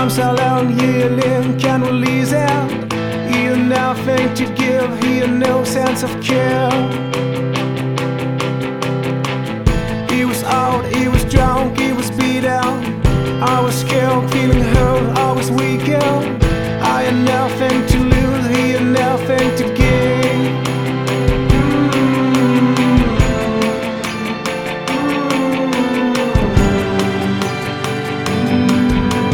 arms are long, healing can release out. He had nothing to give, he had no sense of care. He was out, he was drunk, he was beat down. I was scared, feeling hurt, I was weak. I had nothing to lose, he had nothing to